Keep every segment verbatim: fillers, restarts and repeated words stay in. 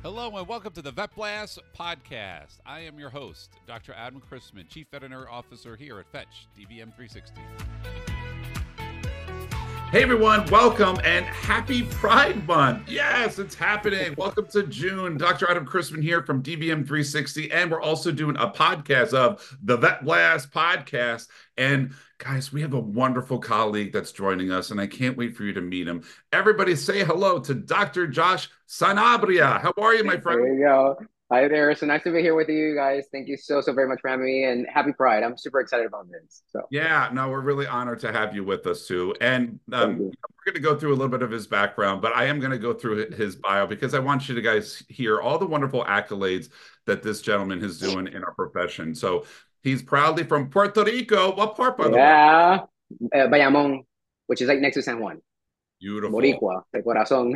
Hello and welcome to the Vet Blast podcast. I am your host, Doctor Adam Chrisman, Chief Veterinary Officer here at Fetch D V M three sixty. Hey everyone, welcome and happy Pride Month. Yes, it's happening. Welcome to June. Doctor Adam Chrisman here from D V M three sixty, and we're also doing a podcast of the Vet Blast podcast. And guys, we have a wonderful colleague that's joining us, and I can't wait for you to meet him. Everybody say hello to Doctor Josh Sanabria. How are you, my friend? There you go. Hi there. So nice to be here with you guys. Thank you so, so very much for having me, and happy Pride. I'm super excited about this. So Yeah, no, we're really honored to have you with us too. And um, you. we're going to go through a little bit of his background, but I am going to go through his bio because I want you to guys hear all the wonderful accolades that this gentleman is doing in our profession. So he's proudly from Puerto Rico. What part, by the way? Yeah, uh, Bayamon, which is like next to San Juan. Beautiful. Boricua, de corazón.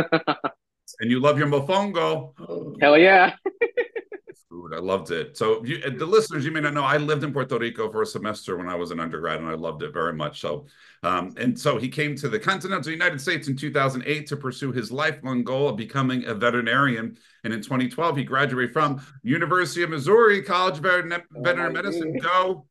And you love your mofongo. Hell yeah. Food. I loved it. So you, the listeners, you may not know, I lived in Puerto Rico for a semester when I was an undergrad, and I loved it very much. So, um, and so he came to the continental United States in two thousand eight to pursue his lifelong goal of becoming a veterinarian. And in twenty twelve, he graduated from University of Missouri College of Veterinary, Veterinary Medicine. Go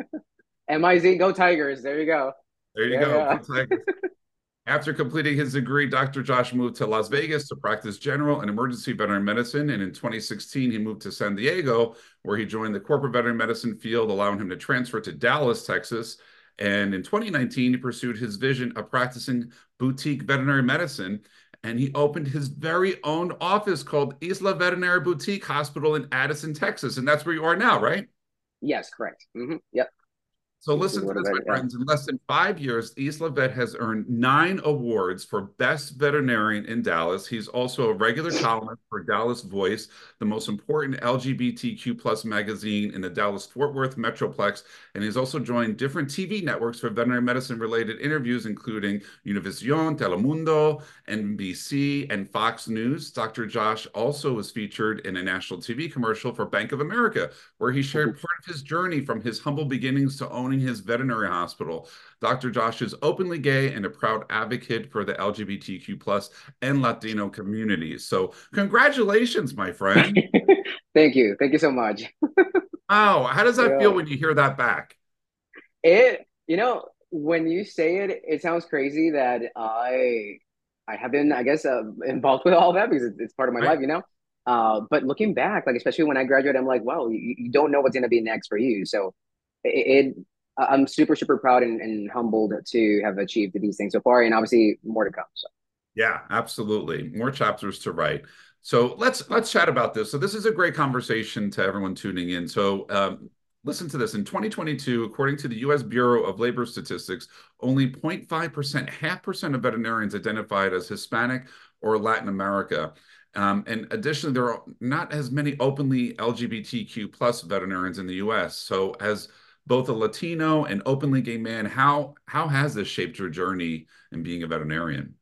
M I Z, go Tigers. There you go. There you yeah, go. Yeah. Go Tigers. After completing his degree, Doctor Josh moved to Las Vegas to practice general and emergency veterinary medicine. And in twenty sixteen, he moved to San Diego, where he joined the corporate veterinary medicine field, allowing him to transfer to Dallas, Texas. And in twenty nineteen, he pursued his vision of practicing boutique veterinary medicine. And he opened his very own office called Isla Veterinary Boutique Hospital in Addison, Texas. And that's where you are now, right? Yes, correct. Mm-hmm. Yep. So listen to this, my friends. In less than five years, Isla Vet has earned nine awards for Best Veterinarian in Dallas. He's also a regular columnist for Dallas Voice, the most important L G B T Q plus magazine in the Dallas-Fort Worth Metroplex. And he's also joined different T V networks for veterinary medicine-related interviews, including Univision, Telemundo, N B C, and Fox News. Doctor Josh also was featured in a national T V commercial for Bank of America, where he shared part of his journey from his humble beginnings to owning his veterinary hospital. Doctor Josh is openly gay and a proud advocate for the L G B T Q plus and Latino communities. So congratulations, my friend. Thank you. Thank you so much. Wow. How does that Yeah. feel when you hear that back? It, you know, when you say it, it sounds crazy that I, I have been, I guess, uh, involved with all that because it's, it's part of my Right. life, you know. Uh, but looking back, like especially when I graduated, I'm like, wow, you, you don't know what's gonna be next for you. So it, it I'm super, super proud and, and humbled to have achieved these things so far, and obviously more to come. So Yeah, absolutely. More chapters to write. So let's let's chat about this. So this is a great conversation to everyone tuning in. So um, listen to this. In twenty twenty-two, according to the U S Bureau of Labor Statistics, only zero point five percent, half percent of veterinarians identified as Hispanic or Latin America. Um, and additionally, there are not as many openly L G B T Q plus veterinarians in the U S. So as both a Latino and openly gay man, how how has this shaped your journey in being a veterinarian?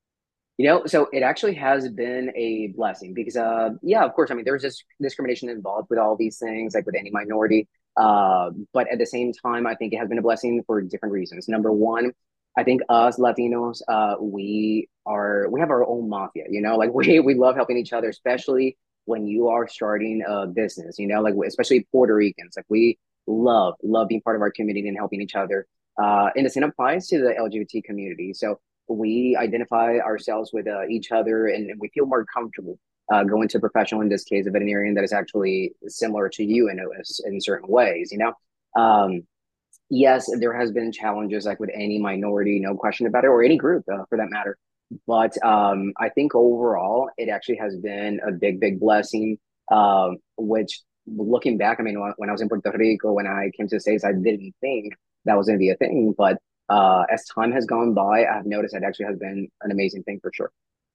you know, so it actually has been a blessing because, uh, yeah, of course, I mean, there's this discrimination involved with all these things, like with any minority. Uh, but at the same time, I think it has been a blessing for different reasons. Number one, I think us Latinos, uh, we are we have our own mafia. You know, like we we love helping each other, especially when you are starting a business. You know, like especially Puerto Ricans, like we love love being part of our community and helping each other. Uh, and the same applies to the L G B T community. So we identify ourselves with uh, each other, and, and we feel more comfortable uh, going to a professional, in this case a veterinarian, that is actually similar to you in, a, in certain ways, you know. um, yes, there has been challenges like with any minority, no question about it, or any group uh, for that matter. But um, I think overall it actually has been a big big blessing, um, which looking back, I mean, when, when I was in Puerto Rico, when I came to the States, I didn't think that was going to be a thing, but uh, as time has gone by, I've noticed that actually has been an amazing thing for sure.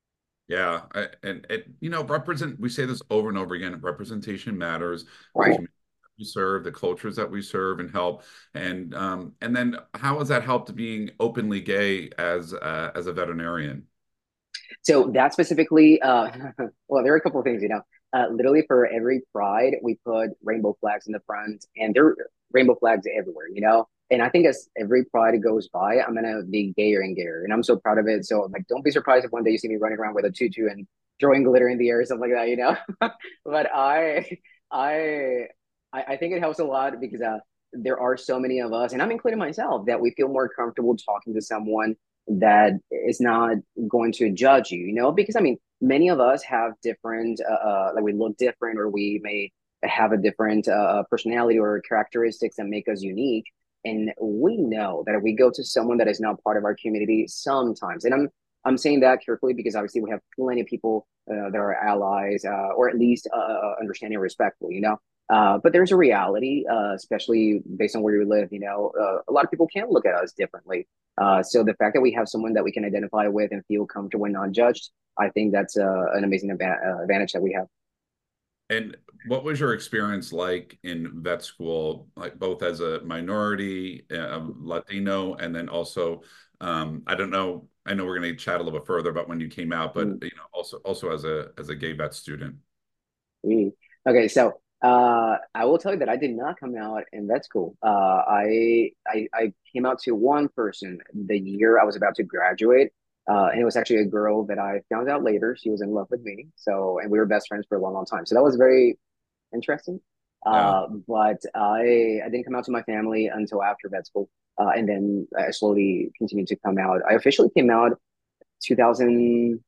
Yeah, I, and it, you know, represent. We say this over and over again. Representation matters. The Right. community we serve, the cultures that we serve and help, and um, and then how has that helped being openly gay as uh, as a veterinarian? So that specifically, uh, well, there are a couple of things, you know. Uh, literally for every pride, we put rainbow flags in the front, and there are rainbow flags everywhere, you know. And I think as every pride goes by, I'm gonna be gayer and gayer, and I'm so proud of it. So like, don't be surprised if one day you see me running around with a tutu and throwing glitter in the air or something like that, you know. But I, I, I I think it helps a lot because uh, there are so many of us, and I'm including myself, that we feel more comfortable talking to someone that is not going to judge you, you know. Because I mean, many of us have different, uh, uh, like we look different, or we may have a different uh, personality or characteristics that make us unique. And we know that if we go to someone that is not part of our community, sometimes, and I'm I'm saying that carefully because obviously we have plenty of people uh, that are allies, uh, or at least uh, uh, understanding and respectful, you know. Uh, but there's a reality, uh, especially based on where you live. You know, uh, a lot of people can look at us differently. Uh, so the fact that we have someone that we can identify with and feel comfortable and not judged, I think that's uh, an amazing adva- uh, advantage that we have. And what was your experience like in vet school, like both as a minority, uh, Latino, and then also, um, I don't know, I know we're going to chat a little bit further about when you came out, but Mm. you know, also also as a as a gay vet student. Mm. Okay, so uh, I will tell you that I did not come out in vet school. Uh, I, I I came out to one person the year I was about to graduate, uh, and it was actually a girl that I found out later. She was in love with me, so and we were best friends for a long, long time. So that was very interesting. Yeah. Uh, but I I didn't come out to my family until after vet school, uh, and then I slowly continued to come out. I officially came out two thousand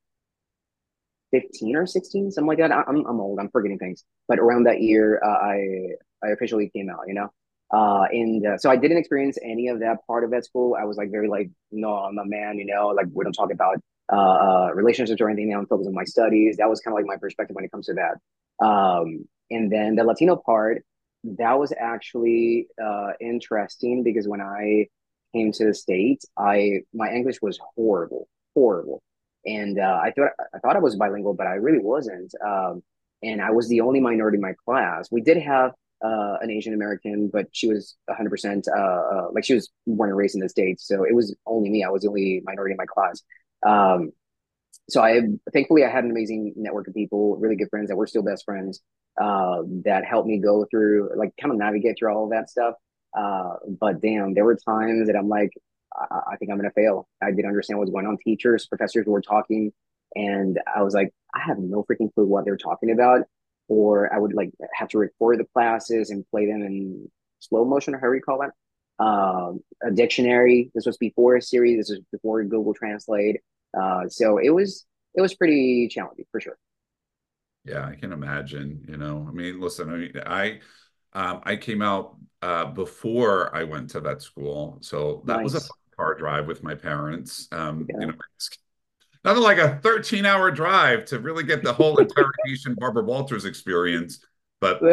fifteen or sixteen, something like that. I, I'm I'm old. I'm forgetting things. But around that year, uh, I I officially came out. You know, uh, and uh, so I didn't experience any of that part of that school. I was like very like, no, I'm a man. You know, like we don't talk about uh, uh relationships or anything. Now I'm focused on my studies. That was kind of like my perspective when it comes to that. Um, and then the Latino part, that was actually uh interesting because when I came to the States, I my English was horrible, horrible and uh, I thought I thought I was bilingual, but I really wasn't. Um, and I was the only minority in my class. We did have uh, an Asian American, but she was one hundred percent uh, uh, like she was born and raised in the States, so it was only me. I was the only minority in my class. Um, so I thankfully I had an amazing network of people, really good friends that were still best friends uh, that helped me go through, like, kind of navigate through all of that stuff. Uh, but damn, there were times that I'm like, I, I think I'm gonna fail. I didn't understand what's going on. Teachers, professors were talking, and I was like, I have no freaking clue what they're talking about. Or I would like have to record the classes and play them in slow motion, or however you call that. Um, a dictionary. This was before a Siri. This was before Google Translate. Uh, so it was it was pretty challenging for sure. Yeah, I can imagine, you know. I mean, listen, I mean, I um, I came out uh, before I went to vet school, so that was a Nice. fun car drive with my parents. Um, you Yeah. know, it's nothing like a thirteen hour drive to really get the whole interrogation Barbara Walters experience, but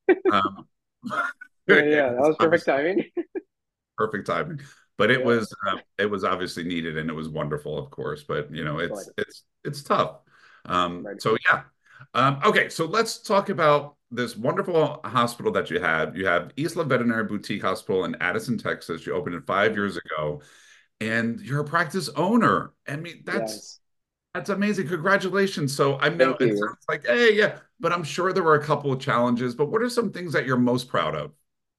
um, Yeah, it yeah, that was was perfect obviously timing. perfect timing. But it Yeah, was uh, it was obviously needed and it was wonderful, of course. But you know, but it's it's it's tough. Um, right. so yeah. Um, okay, so let's talk about this wonderful hospital that you have. You have Isla Veterinary Boutique Hospital in Addison, Texas. You opened it five Mm, years ago, and you're a practice owner. I mean, that's yes. that's amazing. Congratulations. So I know Thank it you. sounds like, hey, yeah, but I'm sure there were a couple of challenges. But what are some things that you're most proud of?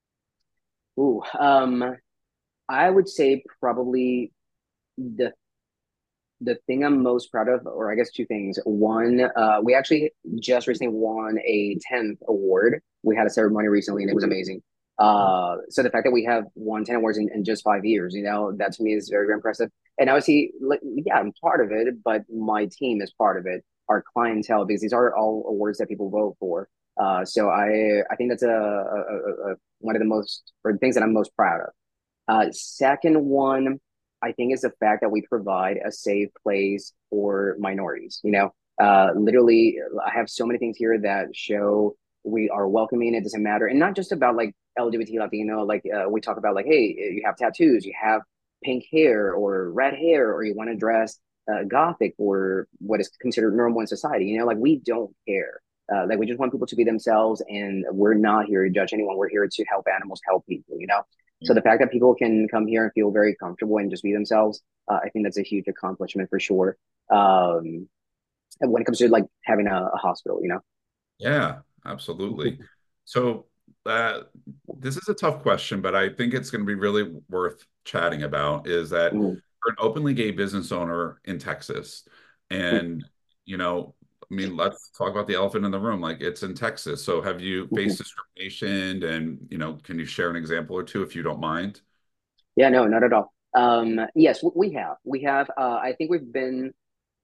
Ooh, um, I would say probably the the thing I'm most proud of, or I guess two things. One, uh, we actually just recently won a tenth award. We had a ceremony recently and it was amazing. Uh, so the fact that we have won ten awards in, in just five years, you know, that to me is very, very impressive. And obviously, like, yeah, I'm part of it, but my team is part of it, our clientele, because these are all awards that people vote for. Uh, so I, I think that's a, a, a, a one of the most, or the things that I'm most proud of. Uh, second one, I think, is the fact that we provide a safe place for minorities. You know, uh, literally, I have so many things here that show we are welcoming. It doesn't matter, and not just about like L G B T Latino. Like uh, we talk about, like, hey, you have tattoos, you have pink hair or red hair, or you want to dress uh, gothic or what is considered normal in society. You know, like we don't care. Uh, like we just want people to be themselves, and we're not here to judge anyone. We're here to help animals help people. You know, so the fact that people can come here and feel very comfortable and just be themselves, uh, I think that's a huge accomplishment for sure. Um, and when it comes to like having a, a hospital, you know. Yeah, absolutely. So uh, this is a tough question, but I think it's going to be really worth chatting about is that Mm, you're an openly gay business owner in Texas. mm, And, you know, I mean, let's talk about the elephant in the room. Like, it's in Texas. So have you faced discrimination? And, you know, can you share an example or two if you don't mind? Yeah, no, not at all. Um, yes, we have. We have. Uh, I think we've been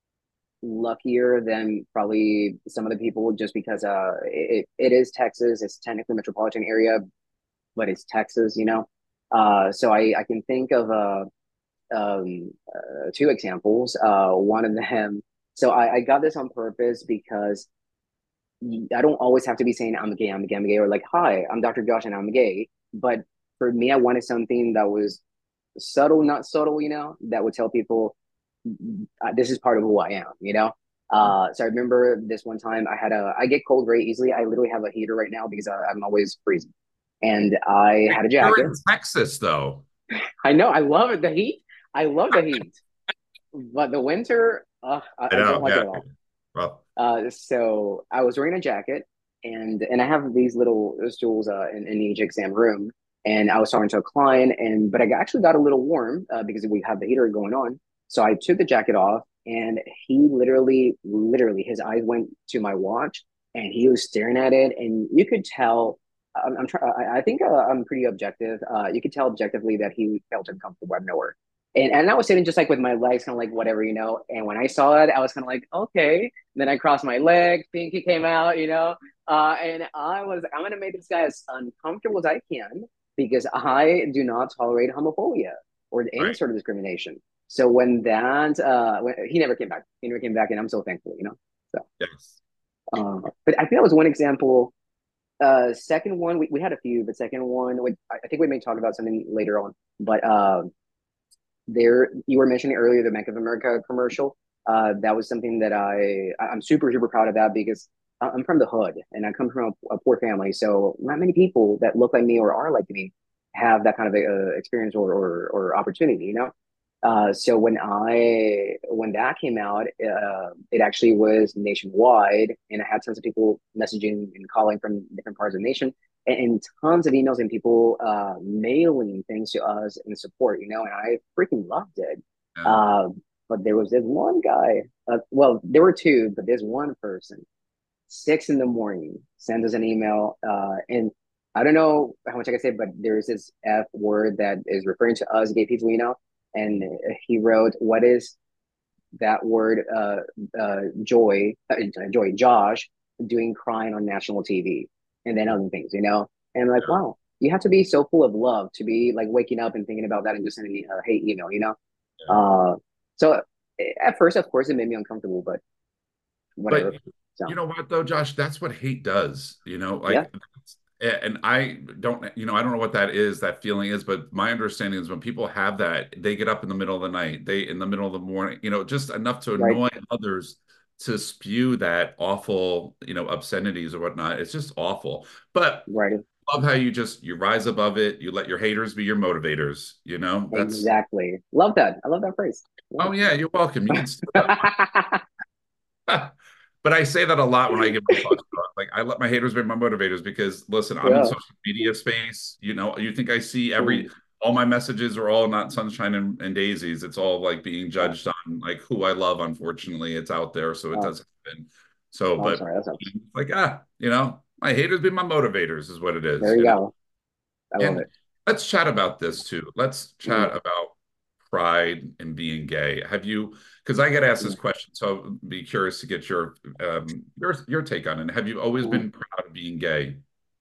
luckier than probably some of the people just because uh, it, it is Texas. It's technically a metropolitan area, but it's Texas, you know. Uh, so I, I can think of uh, um, uh, two examples. Uh, one of them, so I, I got this on purpose because I don't always have to be saying I'm gay, I'm gay, I'm gay, or like, hi, I'm doctor Josh and I'm gay. But for me, I wanted something that was subtle, not subtle, you know, that would tell people uh, this is part of who I am, you know. Uh, so I remember this one time I had a I get cold very easily. I literally have a heater right now because I, I'm always freezing, and I had a You're in jacket. Texas, though. I know I love it, the heat. I love the heat, but the winter, uh, I, I I don't know, like yeah. it at all. Well, Uh, so I was wearing a jacket, and and I have these little stools uh, in, in each exam room, and I was talking to a client, and but I actually got a little warm uh, because we have the heater going on. So I took the jacket off, and he literally, literally, his eyes went to my watch, and he was staring at it, and you could tell. I'm, I'm trying. I I think uh, I'm pretty objective. Uh, you could tell objectively that he felt uncomfortable. I nowhere. And, and I was sitting just like with my legs kind of like whatever, you know. And when I saw it, I was kind of like, okay, then I crossed my leg, pinky came out, you know. Uh, and I was, I'm going to make this guy as uncomfortable as I can because I do not tolerate homophobia or any right. sort of discrimination. So when that, uh, when, he never came back. He never came back, and I'm so thankful, you know. So, Yes. uh, but I think that was one example. Uh, second one, we, we had a few, but second one, we, I think we may talk about something later on. But uh, there, you were mentioning earlier the Bank of America commercial. Uh, that was something that I I'm super super proud of that because I'm from the hood and I come from a, a poor family, so not many people that look like me or are like me have that kind of uh, experience or, or or opportunity, you know. Uh, so when I when that came out, uh, it actually was nationwide, and I had tons of people messaging and calling from different parts of the nation, and, and tons of emails and people uh, mailing things to us in support, you know. And I freaking loved it. Yeah. Uh, but there was this one guy. Uh, well, there were two, but there's one person. Six in the morning, sends us an email, uh, and I don't know how much I can say, but there's this F word that is referring to us gay people, you know. And he wrote, "What is that word? Uh, uh, joy, uh, joy, Josh doing crying on national T V, and then other things, you know." And I'm like, Yeah. wow, you have to be so full of love to be like waking up and thinking about that and just sending me a hate email, you know. Yeah. Uh, so at first, of course, it made me uncomfortable, but But whatever. So you know what, though, Josh? That's what hate does. You know, yeah, like, and I don't, you know, I don't know what that is, that feeling is, but my understanding is when people have that, they get up in the middle of the night, they in the middle of the morning, you know, just enough to right, annoy others to spew that awful, you know, obscenities or whatnot. It's just awful. But right, love how you just you rise above it. You let your haters be your motivators. You know, that's exactly. Love that. I love that phrase. oh yeah, you're welcome. You can steal that. Yeah. But I say that a lot when I give my talks. Like I let my haters be my motivators because listen, I'm in Yeah. social media space. You know, you think I see every Mm. all my messages are all not sunshine and, and daisies. It's all like being Yeah. judged on like who I love. Unfortunately, it's out there, so it Oh, does happen. So, oh, I'm but sorry. That sucks. like ah, you know, my haters be my motivators is what it There is. you You know. go. I love And it. let's chat about this too. Let's Mm, chat about pride in being gay. Have you, because I get asked this mm, question, so I'd be curious to get your um your your take on it. Have you always mm. been proud of being gay?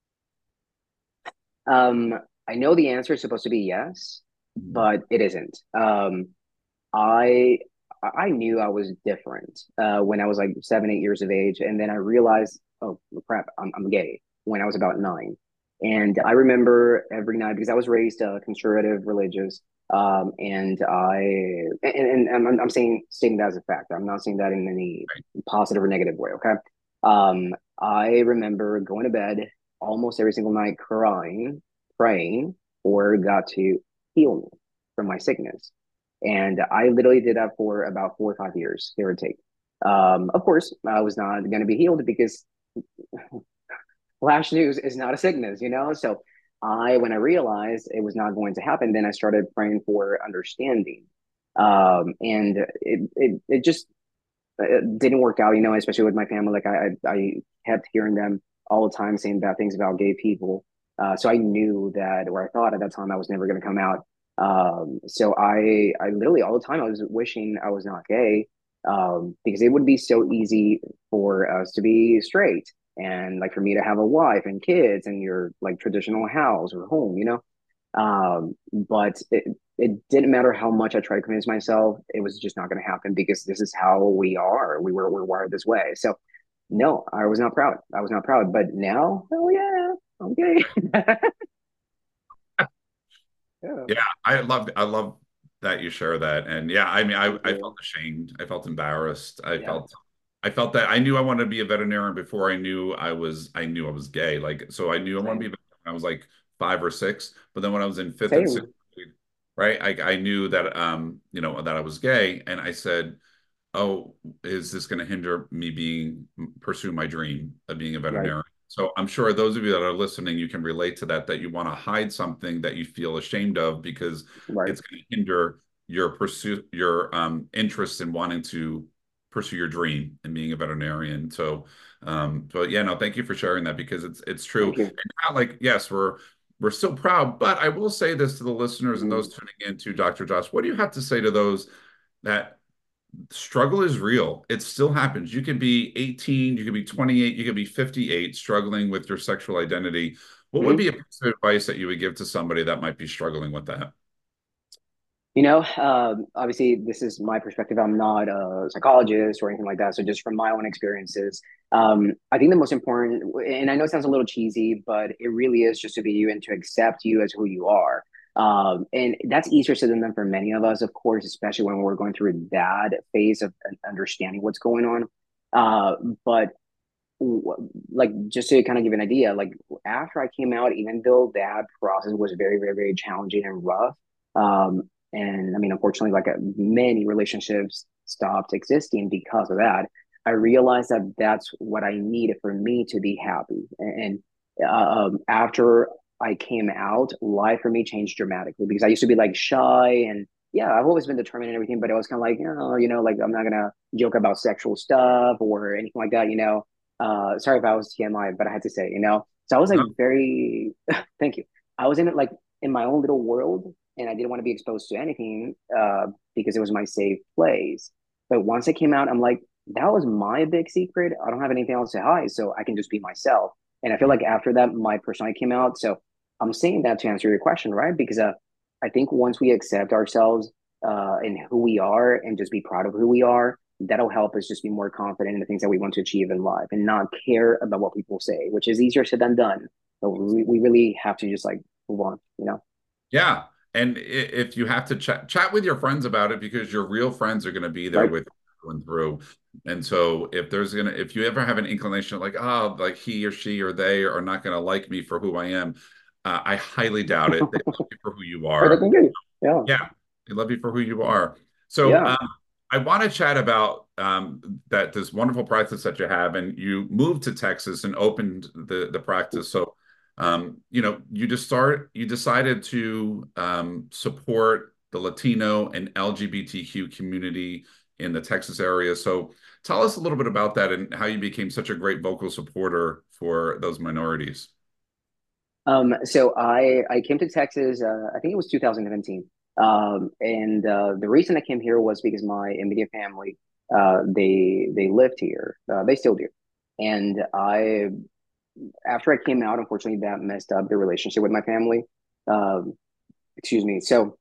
Um, I know the answer is supposed to be yes, but it isn't. Um, I I knew I was different uh, when I was like seven, eight years of age, and then I realized, oh crap, I'm I'm gay when I was about nine. And I remember every night because I was raised uh, conservative, religious, um, and I and, and I'm I'm saying stating that as a fact. I'm not saying that in any positive or negative way. Okay. Um, I remember going to bed almost every single night crying, praying for God to heal me from my sickness. And I literally did that for about four or five years, give or take. Um, of course, I was not going to be healed because flash news is not a sickness, you know? So I, when I realized it was not going to happen, then I started praying for understanding. Um, and it, it, it just it didn't work out, you know, especially with my family. Like I, I, I kept hearing them all the time saying bad things about gay people. Uh, so I knew that, or I thought at that time, I was never going to come out. Um, so I, I literally all the time I was wishing I was not gay, um, because it would be so easy for us to be straight and like for me to have a wife and kids and your like traditional house or home, you know. Um, but it, it didn't matter how much I tried to convince myself, it was just not going to happen because this is how we are. We were we're wired this way. So no, I was not proud. I was not proud. But now, oh yeah, okay. Yeah. Yeah, I love I love that you share that. And yeah, I mean, I, Thank I you. felt ashamed. I felt embarrassed. I Yeah. felt I felt that I knew I wanted to be a veterinarian before I knew I was I knew I was gay. Like, so I knew I wanted to be Same. a veterinarian when I was like five or six. But then when I was in fifth and sixth Same. grade, right, I, I knew that um, you know, that I was gay. And I said, oh, is this going to hinder me being pursue my dream of being a Right. veterinarian? So I'm sure those of you that are listening, you can relate to that, that you want to hide something that you feel ashamed of because Right. it's going to hinder your pursuit, your um, interest in wanting to pursue your dream and being a veterinarian. So, um, but yeah, no, thank you for sharing that because it's it's true. Thank And you. now, like, yes, we're we're still proud, but I will say this to the listeners and Mm. those tuning in to doctor Josh. What do you have to say to those that struggle is real? It still happens. You could be eighteen, you could be twenty-eight, you could be fifty-eight struggling with your sexual identity. What would be Mhm. a piece of advice that you would give to somebody that might be struggling with that? You know, um, obviously, this is my perspective. I'm not a psychologist or anything like that. So, just from my own experiences, um, I think the most important, and I know it sounds a little cheesy, but it really is just to be you and to accept you as who you are. Um, and that's easier said than done for many of us, of course, especially when we're going through that phase of understanding what's going on. Uh, but like just to kind of give an idea, like after I came out, even though that process was very, very, very challenging and rough, um, and I mean, unfortunately, like uh, many relationships stopped existing because of that. I realized that that's what I needed for me to be happy. And uh, um, after I came out, life for me changed dramatically because I used to be like shy and yeah, I've always been determined and everything, but it was kind of like, you know, you know, like I'm not gonna joke about sexual stuff or anything like that, you know. Uh, sorry if I was T M I, but I had to say, you know. So I was like No. very, thank you. I was in it like in my own little world, and I didn't want to be exposed to anything uh, because it was my safe place. But once I came out, I'm like, that was my big secret. I don't have anything else to hide, so I can just be myself. And I feel like after that, my personality came out. So I'm saying that to answer your question, right? Because uh, I think once we accept ourselves uh, and who we are, and just be proud of who we are, that'll help us just be more confident in the things that we want to achieve in life and not care about what people say, which is easier said than done. But we, we really have to just like move on, you know? Yeah. And if you have to chat chat with your friends about it, because your real friends are going to be there Right. with you going through. And so if there's gonna if you ever have an inclination like, oh, like he or she or they are not going to like me for who I am, uh, I highly doubt it. They love you for who you Right. I are. think it. Yeah. Yeah, they love you for who you are. So Yeah. um, I want to chat about um, that this wonderful practice that you have, and you moved to Texas and opened the the practice. So um, you know, you just start you decided to um, support the Latino and L G B T Q community in the Texas area. So tell us a little bit about that and how you became such a great vocal supporter for those minorities. Um, so I I came to Texas. Uh, I think it was two thousand seventeen. Um, and uh, the reason I came here was because my immediate family, uh, they they lived here. Uh, they still do. And I, after I came out, unfortunately, that messed up the relationship with my family. Um, excuse me. So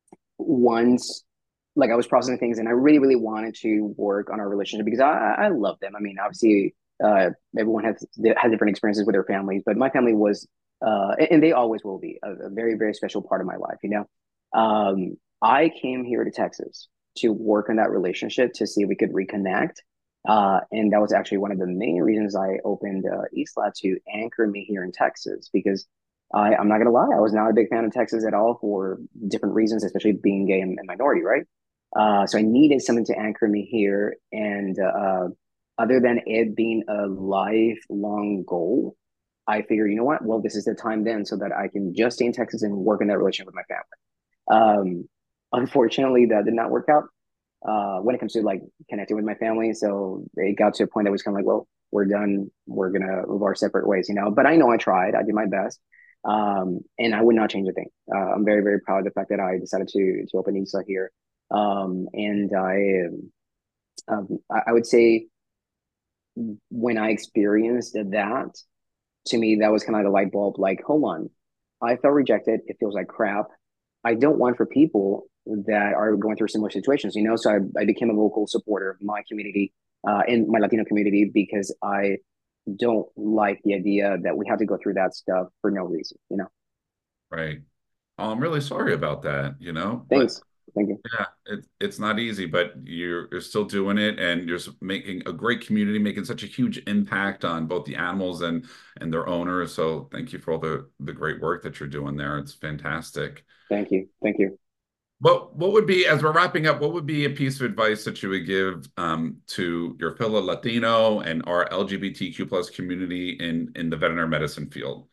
once, like I was processing things, and I really, really wanted to work on our relationship because I I love them. I mean, obviously, uh, everyone has has different experiences with their families, but my family was, uh, and they always will be a, a very, very special part of my life. You know, um, I came here to Texas to work on that relationship to see if we could reconnect. Uh, and that was actually one of the main reasons I opened uh, Isla to anchor me here in Texas because I, I'm not gonna lie, I was not a big fan of Texas at all for different reasons, especially being gay and, and minority, right? Uh, so I needed something to anchor me here, and uh, other than it being a lifelong goal, I figured, you know what? Well, this is the time then, so that I can just stay in Texas and work in that relationship with my family. Um, unfortunately, that did not work out. uh, when it comes to like connecting with my family. So it got to a point that was kind of like, well, we're done. We're gonna move our separate ways, you know. But I know I tried. I did my best, um, and I would not change a thing. Uh, I'm very very proud of the fact that I decided to to open Isla here, um, and I um, I, I would say when I experienced that, to me that was kind of the light bulb. Like, hold on, I felt rejected. It feels like crap. I don't want for people that are going through similar situations, you know. So I, I became a vocal supporter of my community, uh, in my Latino community, because I don't like the idea that we have to go through that stuff for no reason, you know. Right. Oh, I'm really sorry about that, you know, but Thanks. Thank you. yeah, it, it's not easy, but you're you're still doing it, and you're s- making a great community, making such a huge impact on both the animals and and their owners. So thank you for all the the great work that you're doing there. It's fantastic. Thank you. Thank you. What what would be, as we're wrapping up, what would be a piece of advice that you would give um, to your fellow Latino and our L G B T Q plus community in in the veterinary medicine field?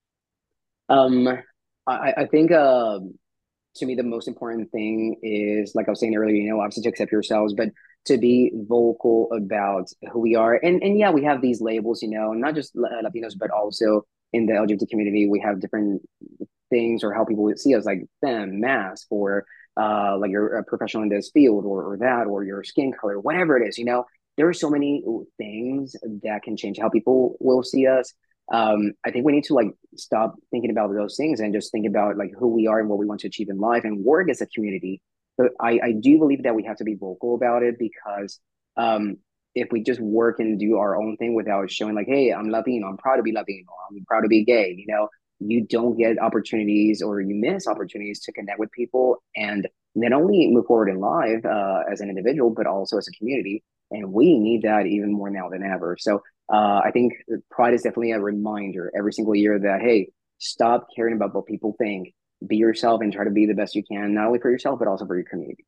Um, I, I think uh, to me the most important thing is, like I was saying earlier, you know, obviously to accept yourselves, but to be vocal about who we are. And and yeah, we have these labels, you know, not just Latinos, but also in the L G B T community, we have different things, or how people would see us, like femme, mask, or uh, like you're a professional in this field, or, or that, or your skin color, whatever it is, you know, there are so many things that can change how people will see us. Um, I think we need to like stop thinking about those things and just think about like who we are and what we want to achieve in life and work as a community. But I, I do believe that we have to be vocal about it, because um, if we just work and do our own thing without showing like, hey, I'm Latino, I'm proud to be Latino, I'm proud to be gay, you know, you don't get opportunities, or you miss opportunities to connect with people and not only move forward in life uh, as an individual, but also as a community. And we need that even more now than ever. So uh, I think Pride is definitely a reminder every single year that, hey, stop caring about what people think. Be yourself and try to be the best you can, not only for yourself, but also for your community.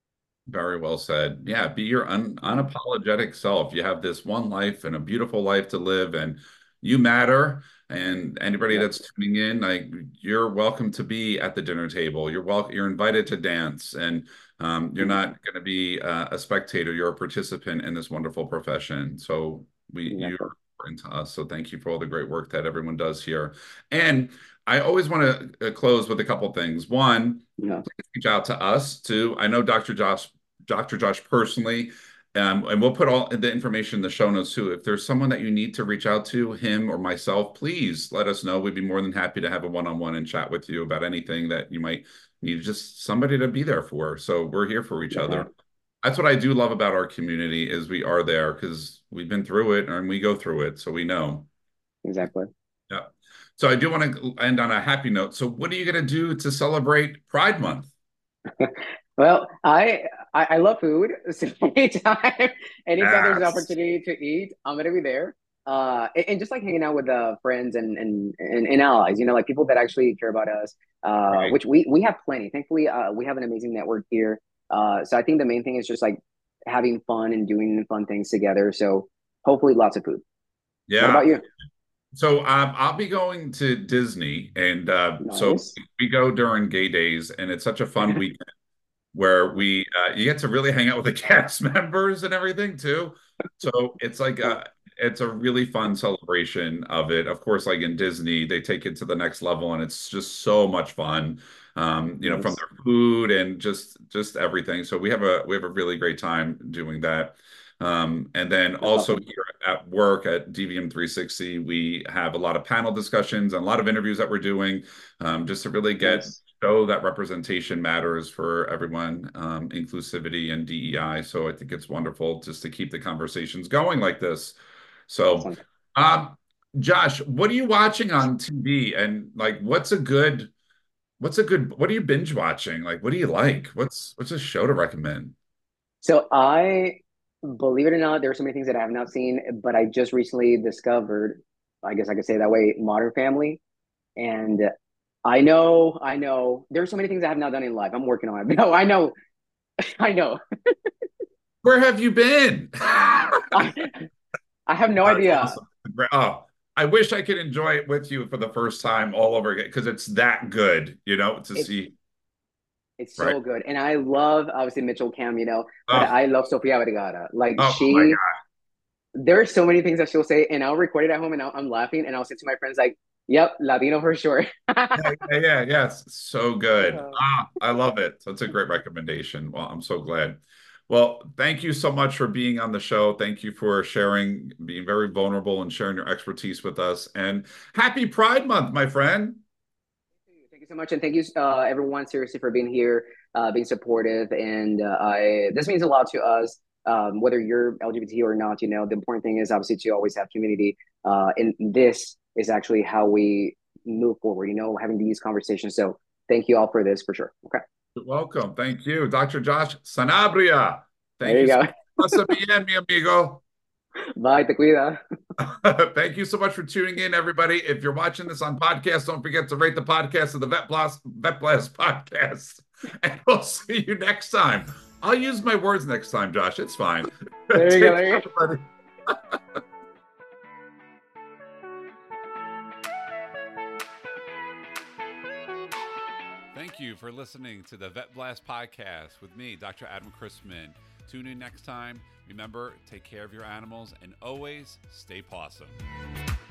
Very well said. Yeah, be your un unapologetic self. You have this one life and a beautiful life to live, and you matter. And anybody Yep. that's tuning in, like, you're welcome to be at the dinner table. You're welcome. You're invited to dance, and um, you're Mhm. not going to be uh, a spectator. You're a participant in this wonderful profession. So we, you're Exactly. important to us. So thank you for all the great work that everyone does here. And I always want to uh, close with a couple things. One, Yeah. reach out to us too. I know Doctor Josh, Doctor Josh personally, um, and we'll put all the information in the show notes too. If there's someone that you need to reach out to, him or myself, please let us know. We'd be more than happy to have a one-on-one and chat with you about anything that you might need, just somebody to be there for. So we're here for each Yeah. other. That's what I do love about our community, is we are there because we've been through it and we go through it, so we know. Exactly. Yeah. So I do want to end on a happy note. So what are you going to do to celebrate Pride Month? Well, I, I I love food. So anytime anytime there's an Yes. opportunity to eat, I'm gonna be there. Uh, and, and just like hanging out with uh, friends and, and and and allies, you know, like people that actually care about us. Uh, Right. which we we have plenty. Thankfully, uh, we have an amazing network here. Uh, so I think the main thing is just like having fun and doing fun things together. So hopefully, lots of food. What Yeah. about you? So um, I'll be going to Disney, and uh, so Nice. we go during gay days, and it's such a fun weekend where we uh, you get to really hang out with the cast members and everything too. So it's like Oh, a it's a really fun celebration of it. Of course, like in Disney, they take it to the next level, and it's just so much fun. Um, you know, from nice. their food and just just everything. So we have a we have a really great time doing that. Um, and then That's also awesome. here at work at D V M three sixty, we have a lot of panel discussions and a lot of interviews that we're doing, um, just to really get Nice. show that representation matters for everyone, um, inclusivity and D E I. So I think it's wonderful just to keep the conversations going like this. So, Awesome. um, Josh, what are you watching on T V? And like, what's a good, what's a good, what are you binge watching? Like, what do you like? What's, what's a show to recommend? So I, believe it or not, there are so many things that I have not seen, but I just recently discovered, I guess I could say it that way, Modern Family. And I know, I know, there are so many things I have not done in life. I'm working on it. No, I know, I know. Where have you been? I, I have no That's idea. awesome. Oh, I wish I could enjoy it with you for the first time all over again because it's that good, you know, to It's see. It's right? so good. And I love, obviously, Mitchell Cam, you know, but Oh, I love Sofia Vergara. Like, oh my she, there are so many things that she'll say, and I'll record it at home and I'll, I'm laughing, and I'll say to my friends, like, yep, Latino for sure. Yeah, yeah, yeah, yes. So good. Uh, Ah, I love it. That's a great recommendation. Well, I'm so glad. Well, thank you so much for being on the show. Thank you for sharing, being very vulnerable and sharing your expertise with us. And happy Pride Month, my friend. Thank you so much, and thank you, uh, everyone, seriously, for being here, uh, being supportive, and uh, I this means a lot to us. Um, whether you're L G B T or not, you know, the important thing is obviously to always have community, uh, and this is actually how we move forward. You know, having these conversations. So, thank you all for this, for sure. Okay, You're welcome. Thank you, Doctor Josh Sanabria. there Thank you you so go. much. Pasa bien, mi amigo. Bye, te cuida. Thank you so much for tuning in, everybody. If you're watching this on podcast, don't forget to rate the podcast of the Vet Blast, Vet Blast podcast. And we'll see you next time. I'll use my words next time, Josh. It's fine. There you go. There you go. Thank you for listening to the Vet Blast podcast with me, Doctor Adam Chrisman. Tune in next time. Remember, take care of your animals and always stay pawsome.